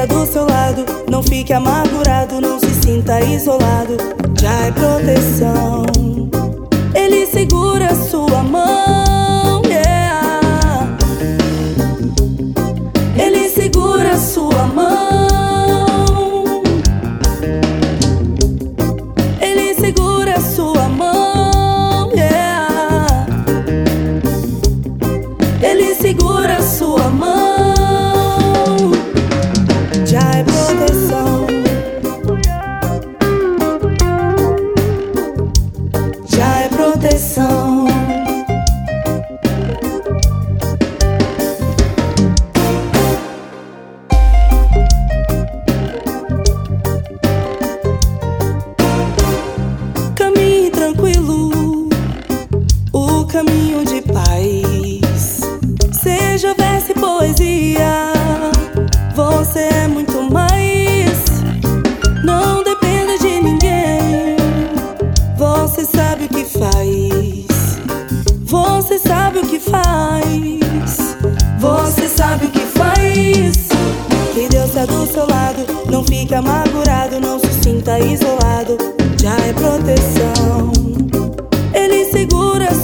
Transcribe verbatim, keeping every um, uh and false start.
tá do seu lado, não fique amargurado, não se sinta isolado. Já é proteção. Ele segura a sua mão, yeah. Ele segura a sua mão. Ele segura a sua mão, yeah. Ele segura a sua mão. Já é proteção. Já é proteção. Caminhe tranquilo, o caminho de paz. Seja verso e poesia, você é muito mais. Não dependa de ninguém, você sabe o que faz. Você sabe o que faz. Você sabe o que faz. Que Deus tá do seu lado, não fique amargurado, não se sinta isolado. Já é proteção. Ele segura